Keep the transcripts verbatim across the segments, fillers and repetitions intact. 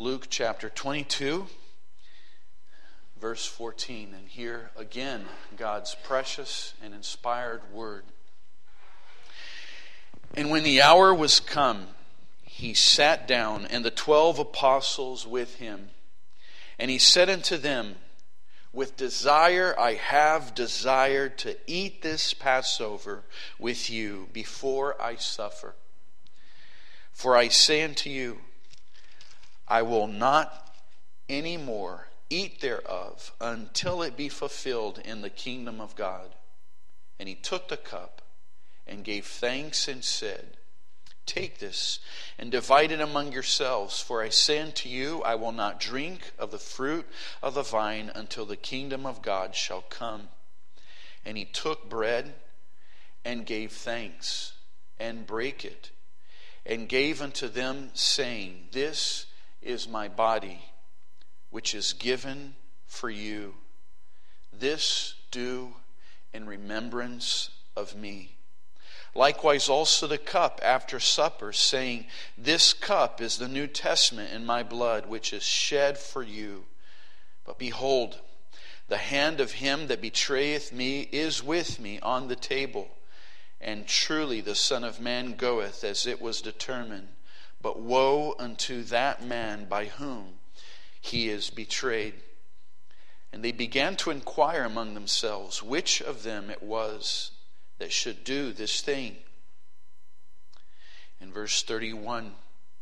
Luke chapter twenty-two, verse fourteen. And hear again God's precious and inspired word. And when the hour was come, he sat down, and the twelve apostles with him. And he said unto them, With desire I have desired to eat this Passover with you before I suffer. For I say unto you, I will not any more eat thereof until it be fulfilled in the kingdom of God. And he took the cup and gave thanks and said, Take this and divide it among yourselves, for I say unto you, I will not drink of the fruit of the vine until the kingdom of God shall come. And he took bread and gave thanks and brake it and gave unto them, saying, This is my body, which is given for you. This do in remembrance of me. Likewise also the cup after supper, saying, This cup is the New Testament in my blood, which is shed for you. But behold, the hand of him that betrayeth me is with me on the table. And truly the Son of Man goeth as it was determined. But woe unto that man by whom he is betrayed. And they began to inquire among themselves which of them it was that should do this thing. In verse thirty-one,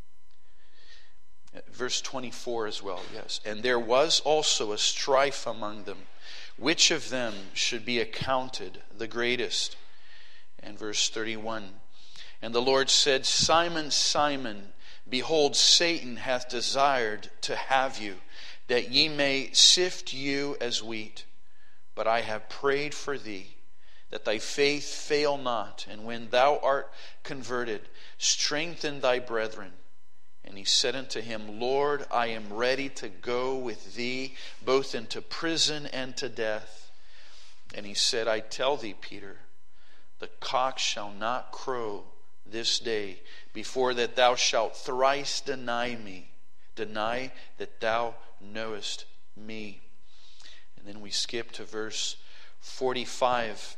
verse twenty-four as well, yes. And there was also a strife among them, which of them should be accounted the greatest. And verse thirty-one, and the Lord said, Simon, Simon, behold, Satan hath desired to have you, that ye may sift you as wheat. But I have prayed for thee, that thy faith fail not, and when thou art converted, strengthen thy brethren. And he said unto him, Lord, I am ready to go with thee, both into prison and to death. And he said, I tell thee, Peter, the cock shall not crow this day, before that thou shalt thrice deny me, deny that thou knowest me. And then we skip to verse forty-five.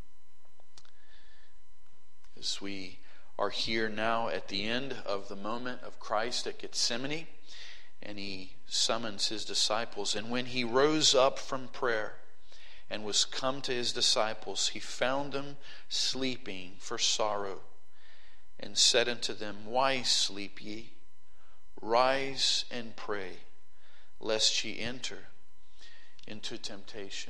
As we are here now at the end of the moment of Christ at Gethsemane, and he summons his disciples. And when he rose up from prayer and was come to his disciples, he found them sleeping for sorrow, and said unto them, Why sleep ye? Rise and pray, lest ye enter into temptation.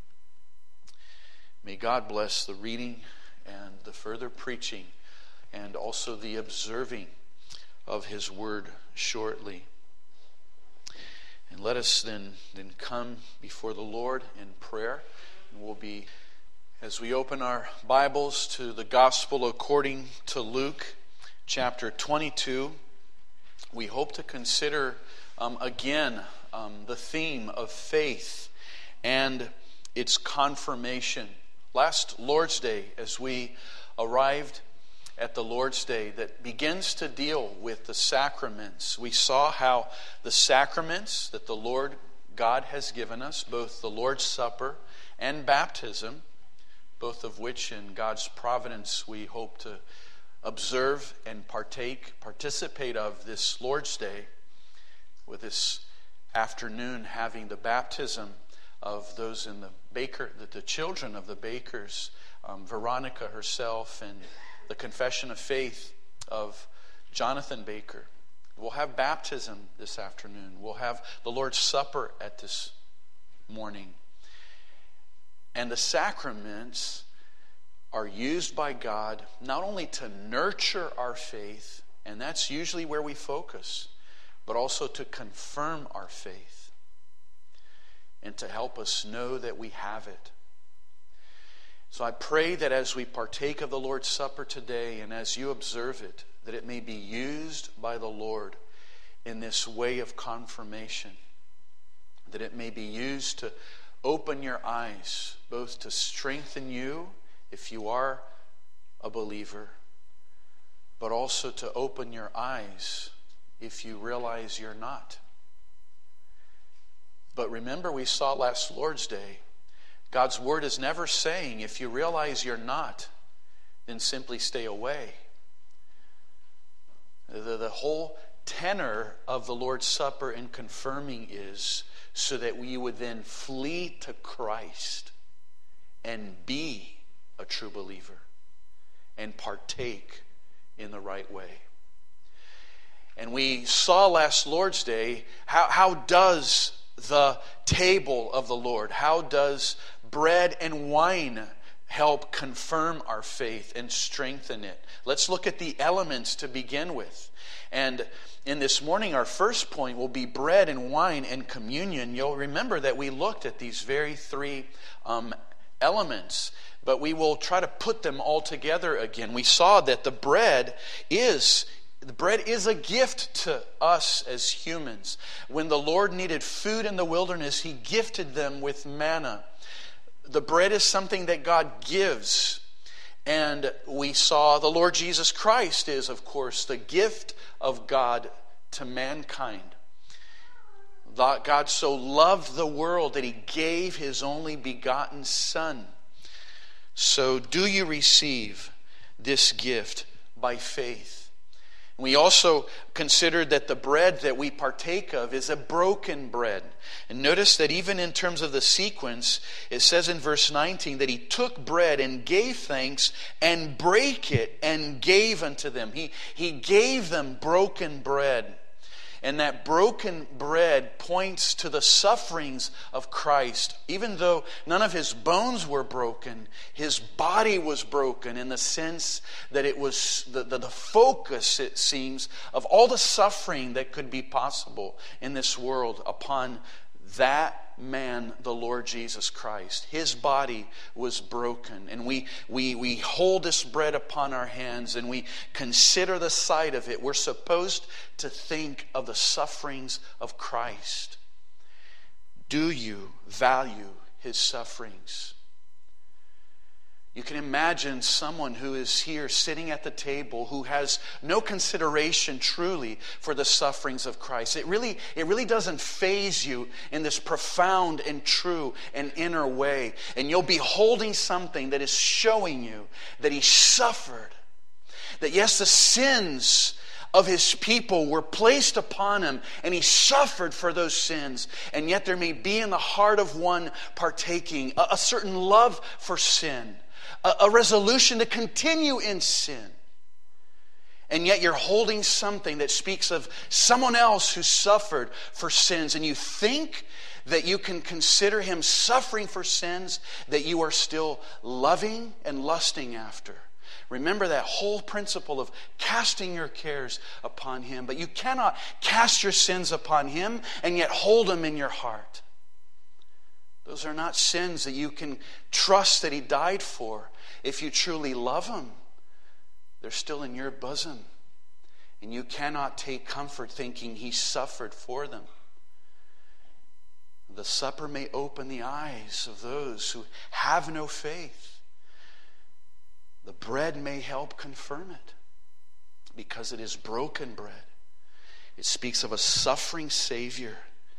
May God bless the reading and the further preaching, and also the observing of his word shortly. And let us then, then come before the Lord in prayer. And we'll be, as we open our Bibles to the Gospel according to Luke, chapter twenty-two, we hope to consider um, again um, the theme of faith and its confirmation. Last Lord's Day, as we arrived at the Lord's Day that begins to deal with the sacraments, we saw how the sacraments that the Lord God has given us, both the Lord's Supper and baptism, both of which in God's providence we hope to observe and partake, participate of this Lord's Day, with this afternoon having the baptism of those in the baker, the, the children of the bakers, um, Veronica herself, and the confession of faith of Jonathan Baker. We'll have baptism this afternoon. We'll have the Lord's Supper at this morning. And the sacraments are used by God not only to nurture our faith, and that's usually where we focus, but also to confirm our faith and to help us know that we have it. So I pray that as we partake of the Lord's Supper today, and as you observe it, that it may be used by the Lord in this way of confirmation, that it may be used to open your eyes, both to strengthen you if you are a believer, but also to open your eyes if you realize you're not. But remember, we saw last Lord's Day, God's word is never saying, if you realize you're not, then simply stay away. The, the whole tenor of the Lord's Supper and confirming is so that we would then flee to Christ and be a true believer and partake in the right way. And we saw last Lord's Day, how, how does the table of the Lord, how does bread and wine help confirm our faith and strengthen it? Let's look at the elements to begin with. And in this morning, our first point will be bread and wine and communion. You'll remember that we looked at these very three um, elements, but we will try to put them all together again. We saw that the bread is The bread is a gift to us as humans. When the Lord needed food in the wilderness, He gifted them with manna. The bread is something that God gives. And we saw the Lord Jesus Christ is, of course, the gift of God to mankind. God so loved the world that He gave His only begotten Son. So do you receive this gift by faith? We also considered that the bread that we partake of is a broken bread. And notice that even in terms of the sequence, it says in verse nineteen that He took bread and gave thanks and brake it and gave unto them. He, he gave them broken bread. And that broken bread points to the sufferings of Christ. Even though none of His bones were broken, His body was broken in the sense that it was the, the, the focus, it seems, of all the suffering that could be possible in this world upon that man, the Lord Jesus Christ. His body was broken. And we, we, we hold this bread upon our hands and we consider the sight of it. We're supposed to think of the sufferings of Christ. Do you value His sufferings? You can imagine someone who is here sitting at the table who has no consideration truly for the sufferings of Christ. It really, it really doesn't faze you in this profound and true and inner way. And you'll be holding something that is showing you that He suffered. That yes, the sins of His people were placed upon Him, and He suffered for those sins. And yet there may be in the heart of one partaking a, a certain love for sin. A resolution to continue in sin. And yet you're holding something that speaks of someone else who suffered for sins. And you think that you can consider him suffering for sins that you are still loving and lusting after. Remember that whole principle of casting your cares upon Him. But you cannot cast your sins upon Him and yet hold them in your heart. Those are not sins that you can trust that He died for. If you truly love Him, they're still in your bosom. And you cannot take comfort thinking He suffered for them. The supper may open the eyes of those who have no faith. The bread may help confirm it because it is broken bread. It speaks of a suffering Savior.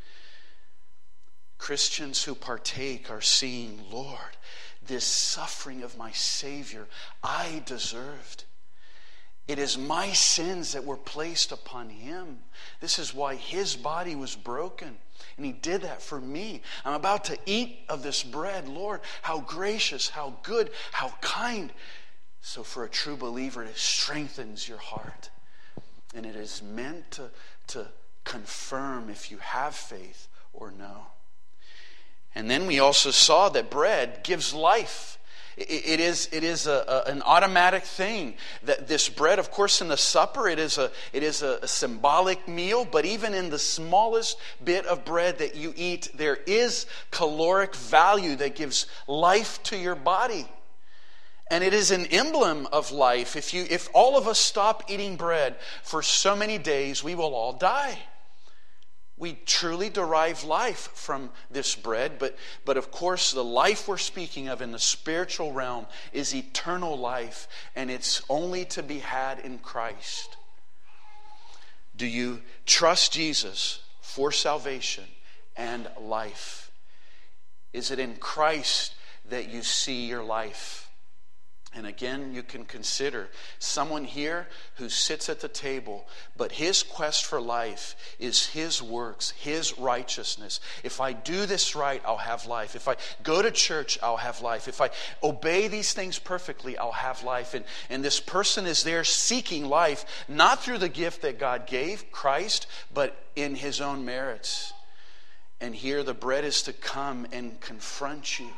Christians who partake are seeing, Lord, this suffering of my Savior I deserved. It is my sins that were placed upon Him. This is why His body was broken. And He did that for me. I'm about to eat of this bread. Lord, how gracious, how good, how kind. So for a true believer, it strengthens your heart. And it is meant to, to confirm if you have faith or no. And then we also saw that bread gives life. It is, it is a, a, an automatic thing. That this bread, of course, in the supper, it is, a, it is a, a symbolic meal. But even in the smallest bit of bread that you eat, there is caloric value that gives life to your body. And it is an emblem of life. If you, if all of us stop eating bread for so many days, we will all die. We truly derive life from this bread, but, but of course the life we're speaking of in the spiritual realm is eternal life, and it's only to be had in Christ. Do you trust Jesus for salvation and life? Is it in Christ that you see your life? And again, you can consider someone here who sits at the table, but his quest for life is his works, his righteousness. If I do this right, I'll have life. If I go to church, I'll have life. If I obey these things perfectly, I'll have life. And, and this person is there seeking life, not through the gift that God gave, Christ, but in his own merits. And here the bread is to come and confront you.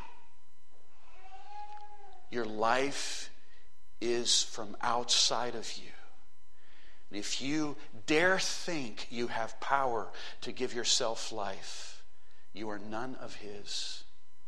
Your life is from outside of you. And if you dare think you have power to give yourself life, you are none of his.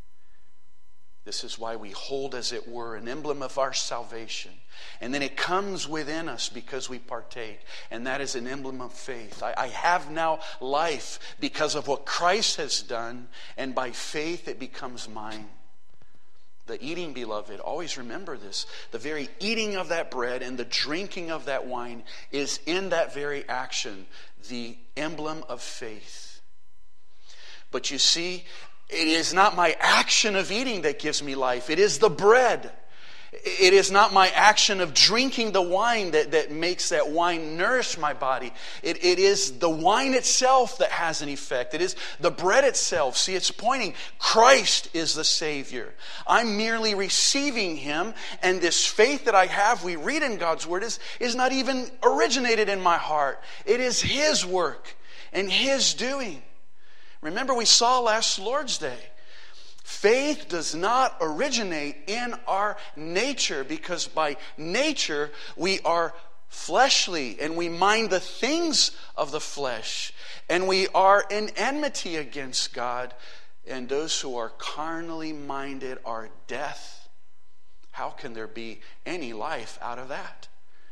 This is why we hold, as it were, an emblem of our salvation. And then it comes within us because we partake. And that is an emblem of faith. I, I have now life because of what Christ has done. And by faith it becomes mine. The eating, beloved, always remember this. The very eating of that bread and the drinking of that wine is in that very action the emblem of faith. But you see, it is not my action of eating that gives me life. It is the bread. It is not my action of drinking the wine that, that makes that wine nourish my body. It, it is the wine itself that has an effect. It is the bread itself. See, it's pointing, Christ is the Savior. I'm merely receiving him, and this faith that I have, we read in God's Word, is, is not even originated in my heart. It is his work and his doing. Remember, we saw last Lord's Day, faith does not originate in our nature, because by nature we are fleshly and we mind the things of the flesh, and we are in enmity against God, and those who are carnally minded are death. How can there be any life out of that?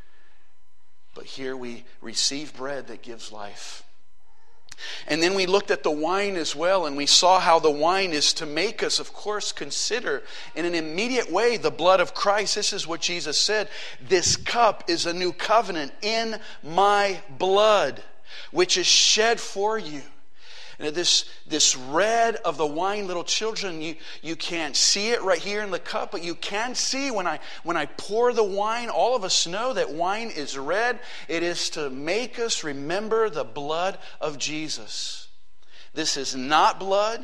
But here we receive bread that gives life. And then we looked at the wine as well, and we saw how the wine is to make us, of course, consider in an immediate way the blood of Christ. This is what Jesus said. This cup is a new covenant in my blood, which is shed for you. And this, this red of the wine, little children, you, you can't see it right here in the cup, but you can see when I, when I pour the wine, all of us know that wine is red. It is to make us remember the blood of Jesus. This is not blood,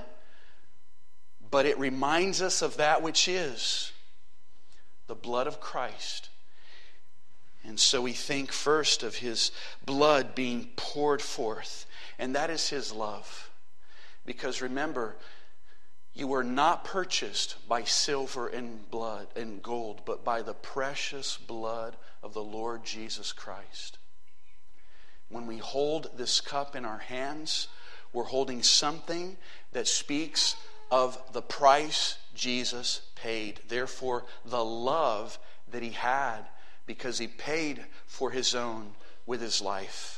but it reminds us of that which is the blood of Christ. And so we think first of his blood being poured forth. And that is his love. Because remember, you were not purchased by silver and blood and gold, but by the precious blood of the Lord Jesus Christ. When we hold this cup in our hands, we're holding something that speaks of the price Jesus paid. Therefore, the love that he had, because he paid for his own with his life.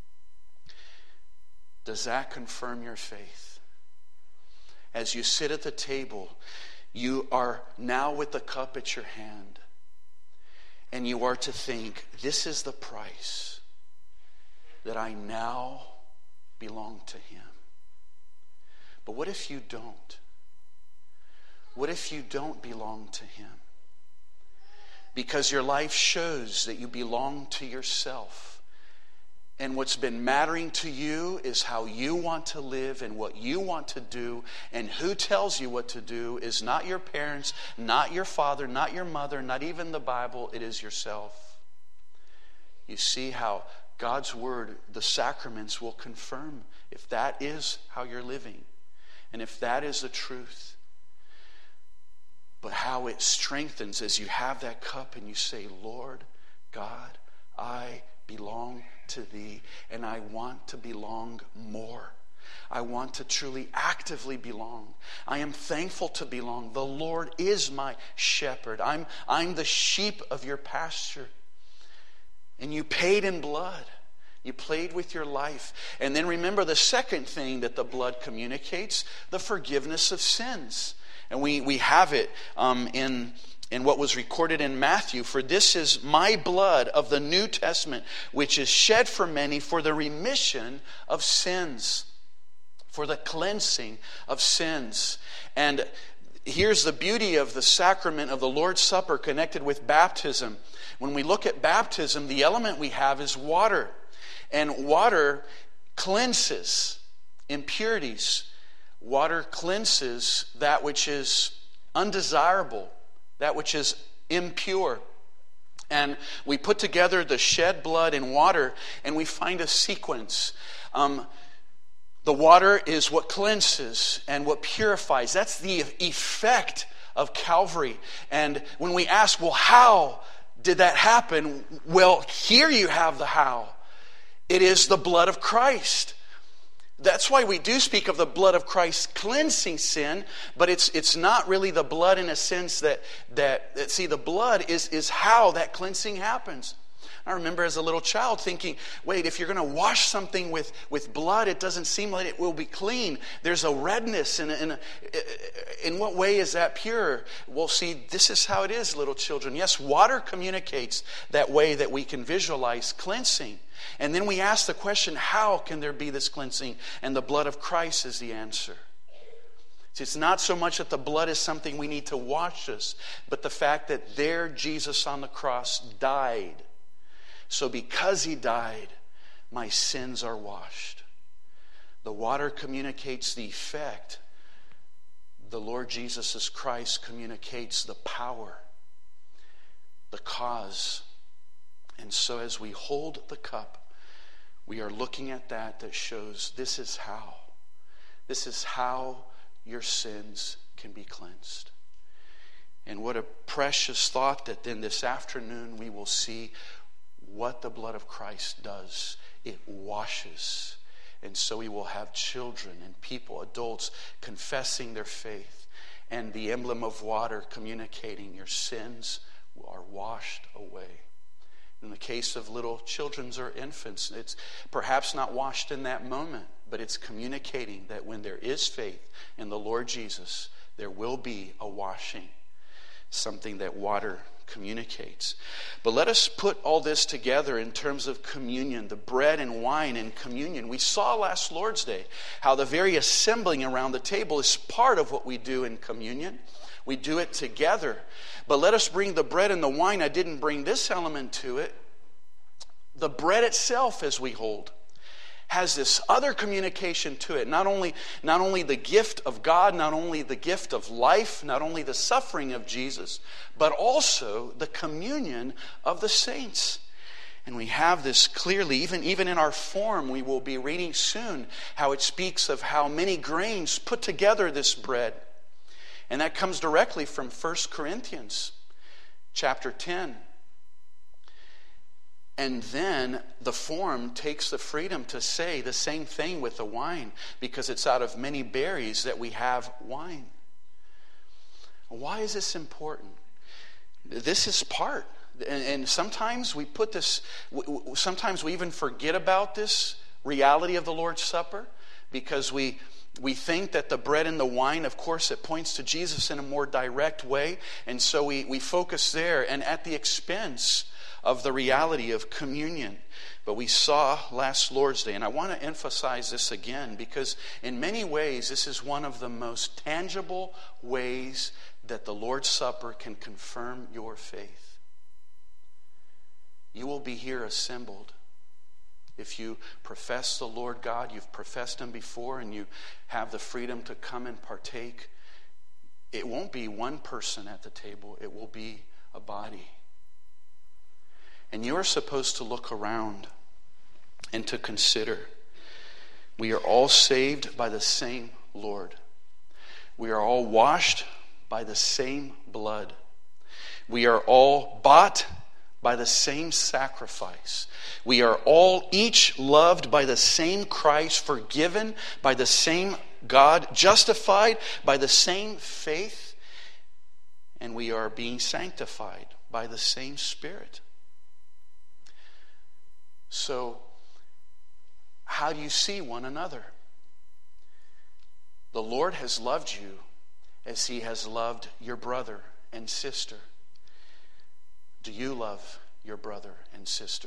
Does that confirm your faith? As you sit at the table, you are now with the cup at your hand. And you are to think, this is the price that I now belong to him. But what if you don't? What if you don't belong to him? Because your life shows that you belong to yourself. And what's been mattering to you is how you want to live and what you want to do. And who tells you what to do is not your parents, not your father, not your mother, not even the Bible. It is yourself. You see how God's word, the sacraments, will confirm if that is how you're living. And if that is the truth. But how it strengthens as you have that cup and you say, Lord God, I belong to thee, and I want to belong more. I want to truly actively belong. I am thankful to belong. The Lord is my shepherd. I'm, I'm the sheep of your pasture. And you paid in blood. You played with your life. And then remember the second thing that the blood communicates, the forgiveness of sins. And we, we have it um, in in what was recorded in Matthew, "For this is my blood of the New Testament, which is shed for many for the remission of sins," for the cleansing of sins. And here's the beauty of the sacrament of the Lord's Supper connected with baptism. When we look at baptism, the element we have is water. And water cleanses impurities. Water cleanses that which is undesirable, that which is impure. And we put together the shed blood and water, and we find a sequence. Um, the water is what cleanses and what purifies. That's the effect of Calvary. And when we ask, well, how did that happen? Well, here you have the how. It is the blood of Christ. That's why we do speak of the blood of Christ cleansing sin, but it's it's not really the blood in a sense that, that, that see, the blood is, is how that cleansing happens. I remember as a little child thinking, wait, if you're going to wash something with, with blood, it doesn't seem like it will be clean. There's a redness. And in, in, in what way is that pure? Well, see, this is how it is, little children. Yes, water communicates that way that we can visualize cleansing. And then we ask the question, how can there be this cleansing? And the blood of Christ is the answer. See, it's not so much that the blood is something we need to wash us, but the fact that there Jesus on the cross died. So because he died, my sins are washed. The water communicates the effect. The Lord Jesus Christ communicates the power, the cause. And so as we hold the cup, we are looking at that that shows this is how. This is how your sins can be cleansed. And what a precious thought that then this afternoon we will see what the blood of Christ does. It washes. And so we will have children and people, adults, confessing their faith. And the emblem of water communicating your sins are washed away. In the case of little children or infants, it's perhaps not washed in that moment, but it's communicating that when there is faith in the Lord Jesus, there will be a washing, something that water communicates. But let us put all this together in terms of communion, the bread and wine in communion. We saw last Lord's Day how the very assembling around the table is part of what we do in communion. We do it together. But let us bring the bread and the wine. I didn't bring this element to it. The bread itself, as we hold, has this other communication to it. Not only, not only the gift of God, not only the gift of life, not only the suffering of Jesus, but also the communion of the saints. And we have this clearly, even, even in our form, we will be reading soon how it speaks of how many grains put together this bread. And that comes directly from First Corinthians chapter ten. And then the form takes the freedom to say the same thing with the wine, because it's out of many berries that we have wine. Why is this important? This is part. And, and sometimes we put this, sometimes we even forget about this reality of the Lord's Supper, because we We think that the bread and the wine, of course, it points to Jesus in a more direct way. And so we, we focus there and at the expense of the reality of communion. But we saw last Lord's Day, and I want to emphasize this again, because in many ways this is one of the most tangible ways that the Lord's Supper can confirm your faith. You will be here assembled. If you profess the Lord God, you've professed Him before, and you have the freedom to come and partake, it won't be one person at the table. It will be a body. And you're supposed to look around and to consider. We are all saved by the same Lord. We are all washed by the same blood. We are all bought by the same sacrifice. We are all each loved by the same Christ, forgiven by the same God, justified by the same faith, and we are being sanctified by the same Spirit. So, how do you see one another? The Lord has loved you as He has loved your brother and sister. Do you love your brother and sister?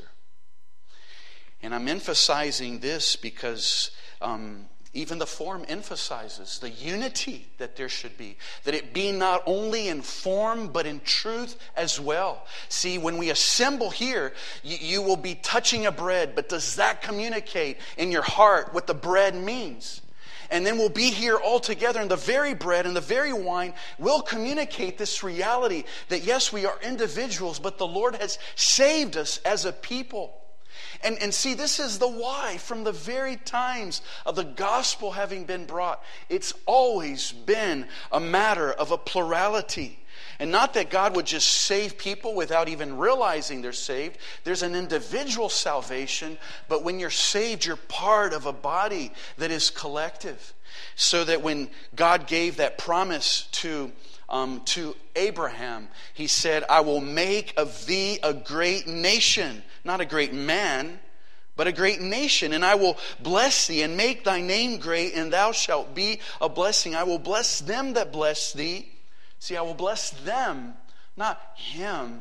And I'm emphasizing this because um, even the form emphasizes the unity that there should be. That it be not only in form, but in truth as well. See, when we assemble here, you, you will be touching a bread. But does that communicate in your heart what the bread means? And then we'll be here all together, and the very bread and the very wine will communicate this reality that yes, we are individuals, but the Lord has saved us as a people. And, and see, this is the why. From the very times of the gospel having been brought, it's always been a matter of a plurality. And not that God would just save people without even realizing they're saved. There's an individual salvation, but when you're saved, you're part of a body that is collective. So that when God gave that promise to Um, to Abraham, he said, I will make of thee a great nation. Not a great man, but a great nation. And I will bless thee and make thy name great, and thou shalt be a blessing. I will bless them that bless thee. See, I will bless them, not him.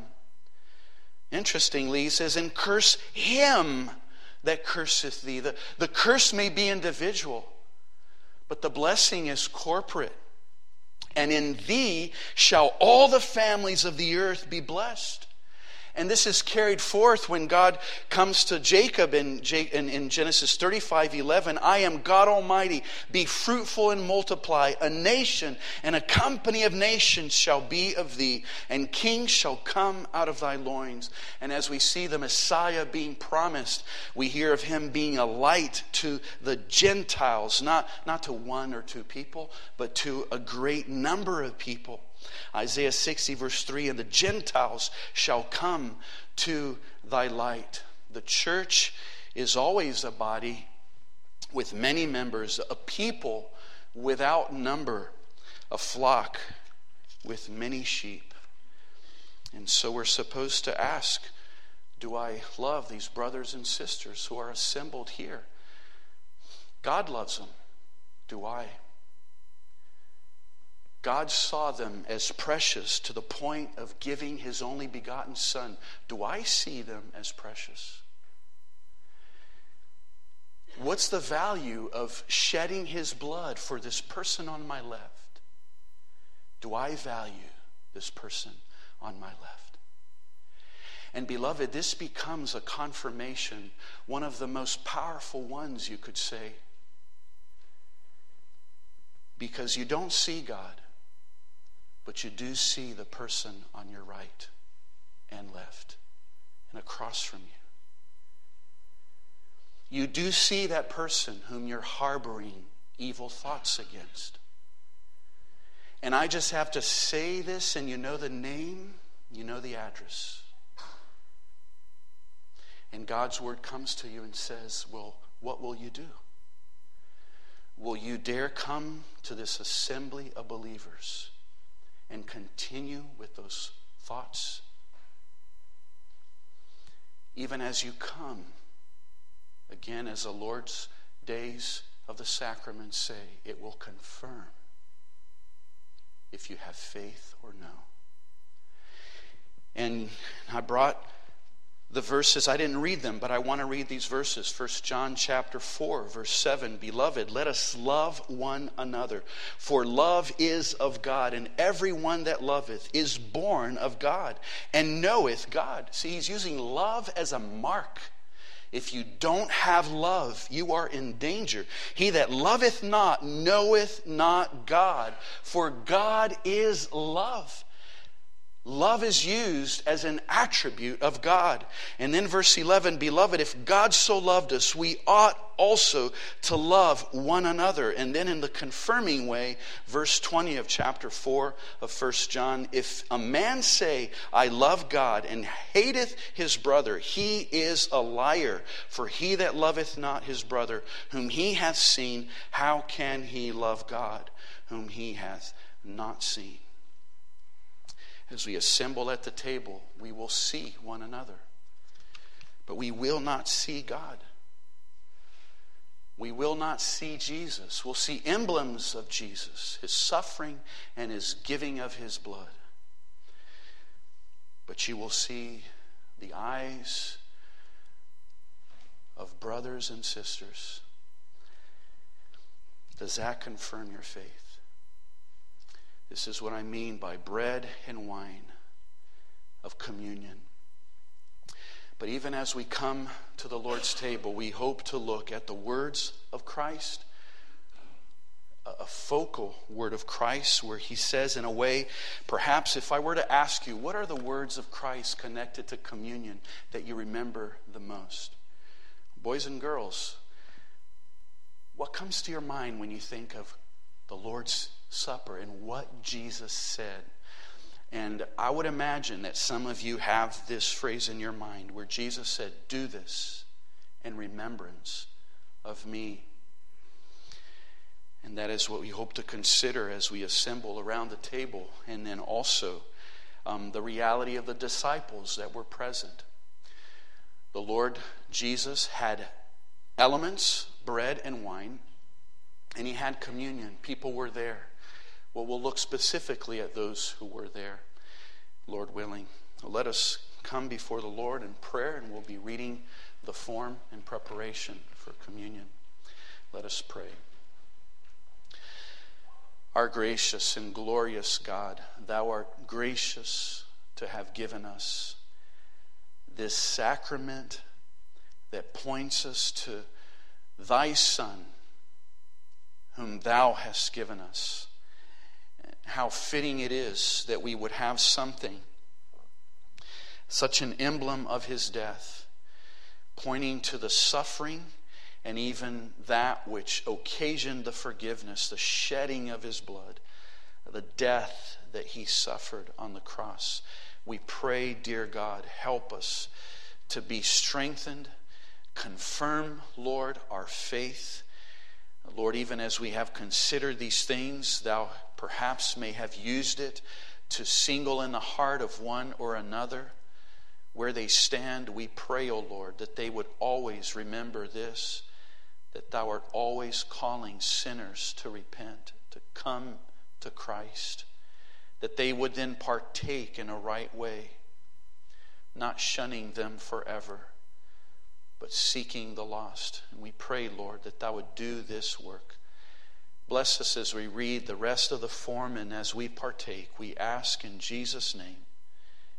Interestingly, he says, and curse him that curseth thee. The, the curse may be individual, but the blessing is corporate. And in thee shall all the families of the earth be blessed. And this is carried forth when God comes to Jacob in, in Genesis thirty-five eleven. I am God Almighty. Be fruitful and multiply. A nation and a company of nations shall be of thee, and kings shall come out of thy loins. And as we see the Messiah being promised, we hear of him being a light to the Gentiles, not, not to one or two people, but to a great number of people. Isaiah sixty verse three, and the Gentiles shall come to thy light. The church is always a body with many members, a people without number, a flock with many sheep. And so we're supposed to ask, do I love these brothers and sisters who are assembled here? God loves them. Do I? God saw them as precious to the point of giving his only begotten Son. Do I see them as precious? What's the value of shedding his blood for this person on my left? Do I value this person on my left? And beloved, this becomes a confirmation, one of the most powerful ones, you could say. Because you don't see God, but you do see the person on your right and left and across from you. You do see that person whom you're harboring evil thoughts against. And I just have to say this, and you know the name, you know the address. And God's word comes to you and says, well, what will you do? Will you dare come to this assembly of believers and continue with those thoughts? Even as you come, again, as the Lord's days of the sacraments say, it will confirm if you have faith or no. And I brought the verses. I didn't read them, but I want to read these verses. First John chapter four, verse seven. Beloved, let us love one another, for love is of God, and everyone that loveth is born of God, and knoweth God. See, he's using love as a mark. If you don't have love, you are in danger. He that loveth not knoweth not God, for God is love. Love is used as an attribute of God. And then verse eleven, beloved, if God so loved us, we ought also to love one another. And then in the confirming way, verse twenty of chapter four of First John, if a man say, I love God, and hateth his brother, he is a liar. For he that loveth not his brother, whom he hath seen, how can he love God, whom he hath not seen? As we assemble at the table, we will see one another. But we will not see God. We will not see Jesus. We'll see emblems of Jesus, his suffering and his giving of his blood. but you will see the eyes of brothers and sisters. Does that confirm your faith? This is what I mean by bread and wine of communion. But even as we come to the Lord's table, we hope to look at the words of Christ, a focal word of Christ, where he says in a way, perhaps if I were to ask you, what are the words of Christ connected to communion that you remember the most? Boys and girls, what comes to your mind when you think of the Lord's Supper and what Jesus said? And I would imagine that some of you have this phrase in your mind where Jesus said, "Do this in remembrance of me." And that is what we hope to consider as we assemble around the table. And then also um, the reality of the disciples that were present. The Lord Jesus had elements, bread and wine, and he had communion. People were there. Well, we'll look specifically at those who were there, Lord willing. Let us come before the Lord in prayer, and we'll be reading the form in preparation for communion. Let us pray. Our gracious and glorious God, thou art gracious to have given us this sacrament that points us to thy Son, whom thou hast given us. How fitting it is that we would have something, such an emblem of his death, pointing to the suffering and even that which occasioned the forgiveness, the shedding of his blood, the death that he suffered on the cross. We pray, dear God, help us to be strengthened. Confirm, Lord, our faith. Lord, even as we have considered these things, thou perhaps may have used it to single in the heart of one or another where they stand. We pray, O Lord, that they would always remember this, that thou art always calling sinners to repent, to come to Christ, that they would then partake in a right way, not shunning them forever, but seeking the lost. And we pray, Lord, that thou would do this work. Bless us as we read the rest of the form and as we partake. We ask in Jesus' name.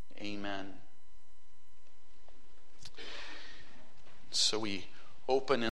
Amen. So we open in